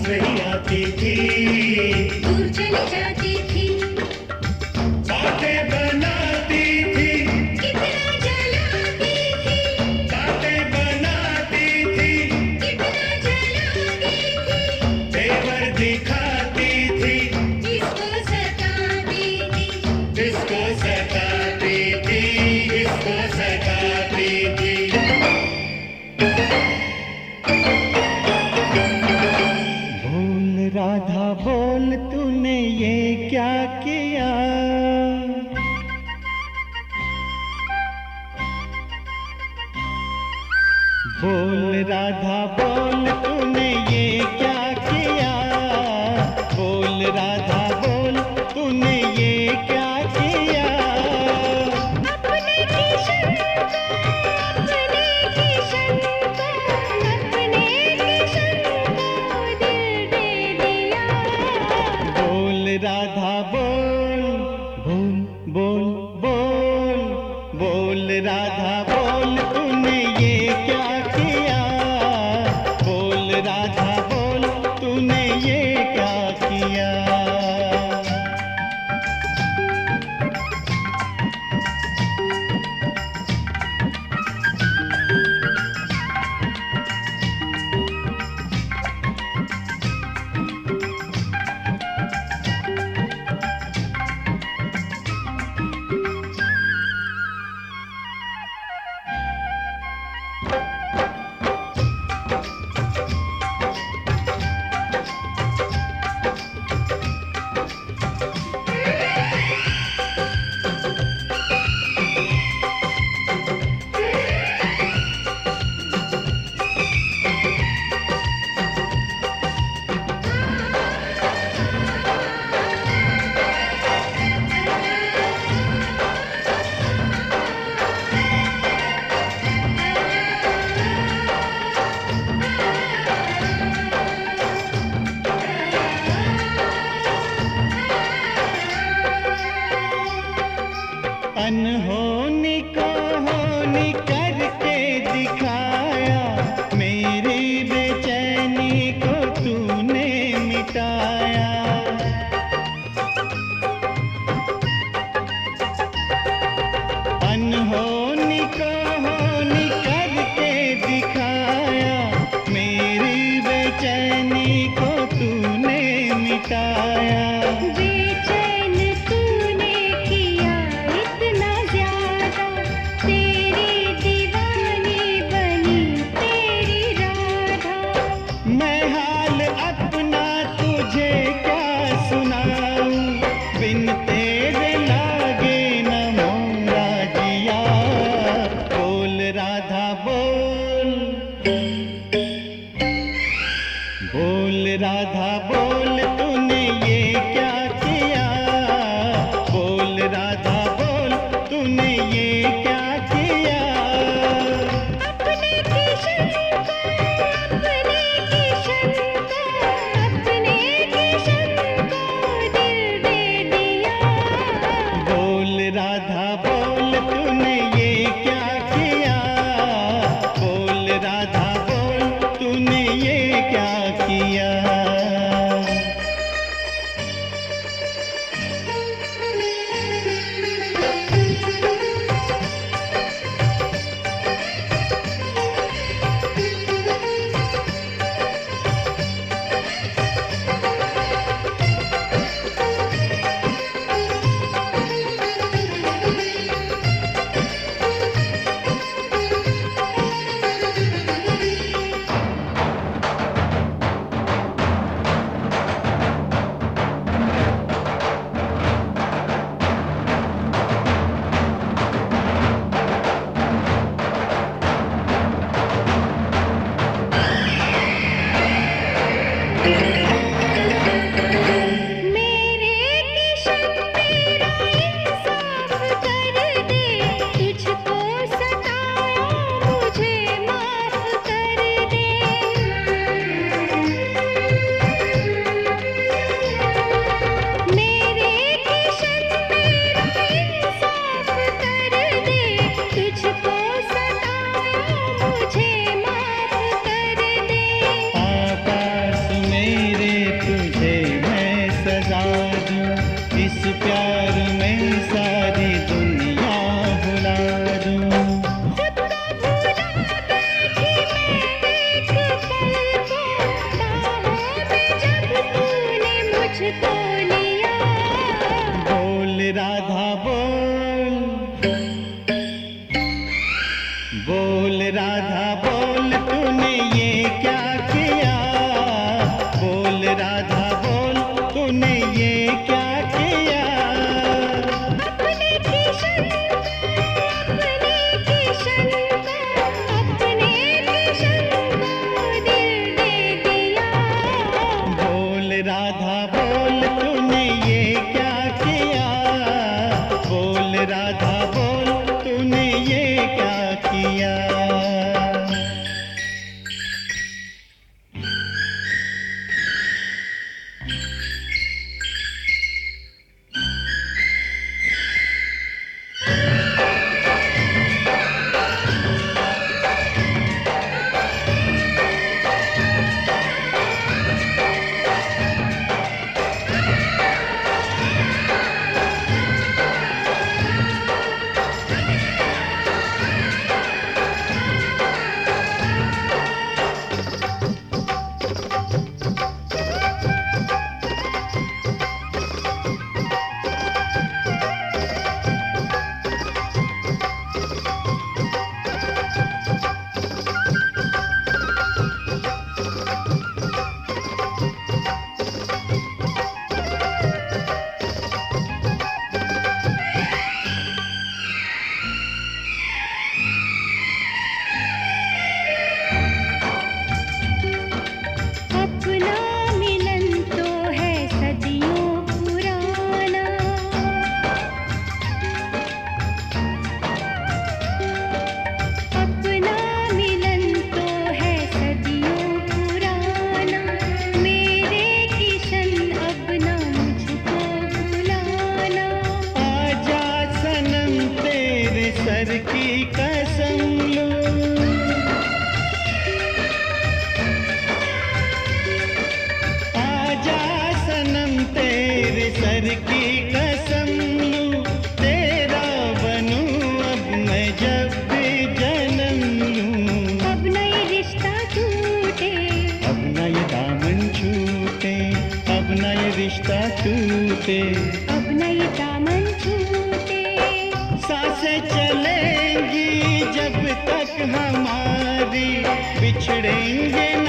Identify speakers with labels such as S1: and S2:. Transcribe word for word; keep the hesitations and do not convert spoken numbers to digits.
S1: नहीं आती थी,
S2: दूर चली जाती थी,
S1: बातें बनाती थी,
S2: कितना जलाती थी,
S1: बातें बनाती थी,
S2: कितना जलाती थी,
S1: तेवर दिखाती थी,
S2: जिसको सताती थी,
S1: जिसको सताती थी, जिसको सताती थी। बोल राधा बोल, तूने ये क्या किया? बोल राधा बोल, तूने ये क्या किया? बोल राधा बोल, तूने ये क्या किया?
S2: अपने किशन को, अपने किशन को, अपने किशन को दिल दे दिया।
S1: बोल राधा बोल, बोल बोल बोल, बोल राधा बोल, तूने ये क्या किया? बोल राधा बोल, तूने ये क्या किया? अनहोनी को होनी करके दिखाया, मेरी बेचैनी को तूने मिटाया। अनहोनी को होनी करके दिखाया, मेरी बेचैनी को तूने मिटाया।
S2: बेचैन तूने किया इतना ज्यादा, तेरी दीवानी बनी तेरी राधा।
S1: मैं हाल अपना तुझे क्या सुनाऊं, बिन तेरे लागे न मोरा जिया। बोल राधा बोल, बोल राधा बोल, तूने ये क्या किया? बोल राधा बोल, तूने ये क्या किया?
S2: अपने किशन को, अपने किशन को, अपने किशन को दिल दे दिया।
S1: बोल राधा बोल, तूने ये क्या किया? बोल राधा बोल, तूने ये क्या किया? राधा बोल तूने ये क्या किया।
S2: अपने किशन अपने किशन को अपने किशन को दिल दे दिया।
S1: बोल राधा बोल तूने ये क्या किया। बोल राधा बोल तूने ये क्या किया। सर की कसम लूं, आजा सनम तेरे सर की कसम लूं, तेरा बनूं अब मैं जब भी जन्म लूं।
S2: अब न ये रिश्ता टूटे,
S1: अब न ये दामन छूटे, अब न ये रिश्ता टूटे,
S2: अब न ये दामन छूटे।
S1: सांसें चलेंगी जब तक हमारी, बिछड़ेंगे